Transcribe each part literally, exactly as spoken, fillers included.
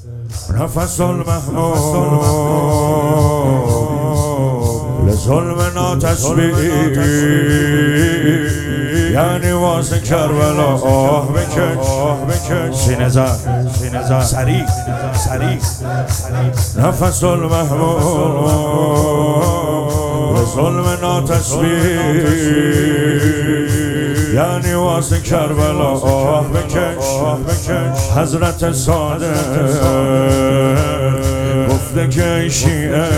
نفس المحمود لظلمنا تسبیح، یعنی واسه کربلا آه بکش. سینه زد سریع سریع. نفس المحمود لظلمنا تسبیح، یعنی واسه کربلا آه بکش. حضرت صادق گفته که شیعه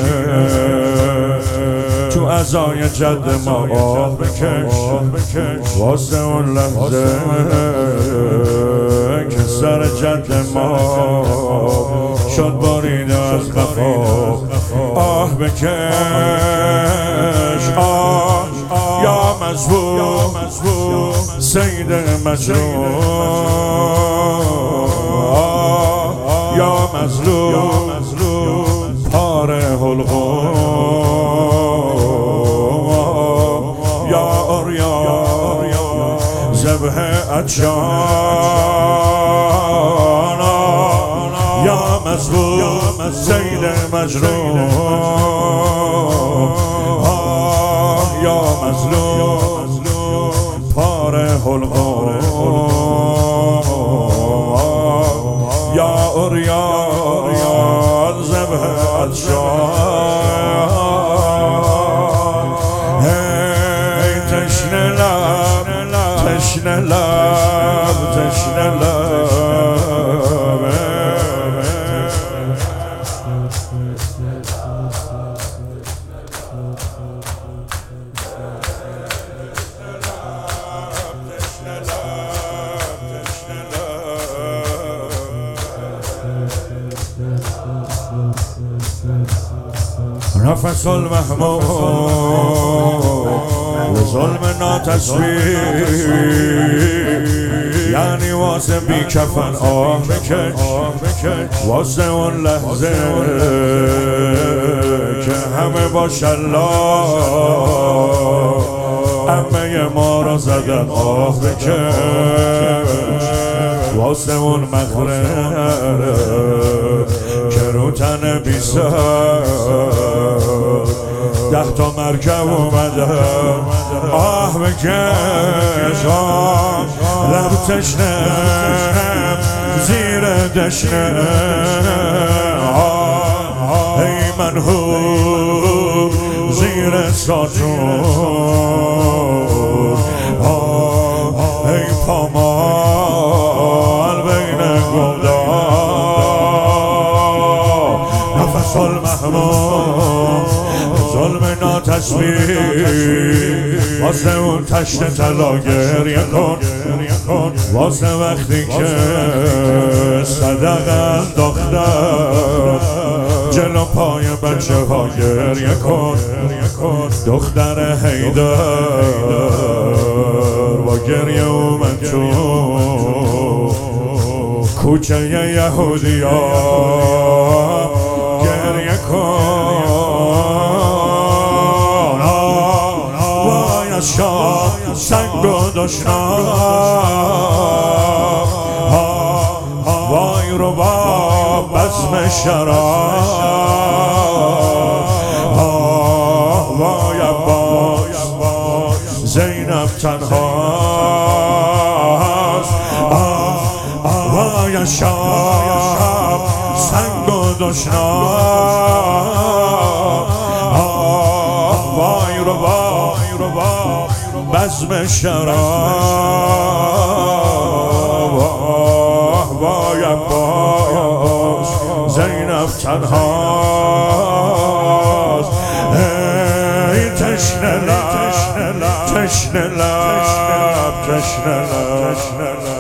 تو عزای جد ما آه بکش. واسه اون لحظه که سر جد ما شد بریده از قفا آه بکش. آه یا مظلوم سید مجنون، آه یا مظلوم پاره حلقوم، یا عریان ذبح عطشان، یا مظلوم سید مجنون، یا مظلوم پاره حلقوم، یا عریان ذبح عطشان. هی تشنه لب تشنه لب تشنه لب. نفس المحمود لظلمنا تسبیح، یعنی واسه بی کفن آه بکش. واسه اون لحظه که همه با شلاق عمه ما را زدن آه بکش. واسه اون مغرب که رو تن بی سر ده تا مرکب اومده آه بکش. آه لب تشنه زیر دشنه، آه ای منحوب زیر ساجون، آه ای پامال بین گلدان. نفس المحمود ظلمنا تسبیح، واسه اون تشت طلا گریه کن. واسه وقتی که صدق انداختن جلو پای بچه ها گریه کن. دختر حیدر با گریه اومد تو کوچه یهودی ها گریه کن. وای از شاه سنگ و دشنام، وای رو با بزم شراب، وای عباس زینب تنهاست. وای شاه سنگ و دشنام، وای رو با بزم شراب، وای عباس زینب تنهاست. ای تشنه لب تشنه لب تشنه لب.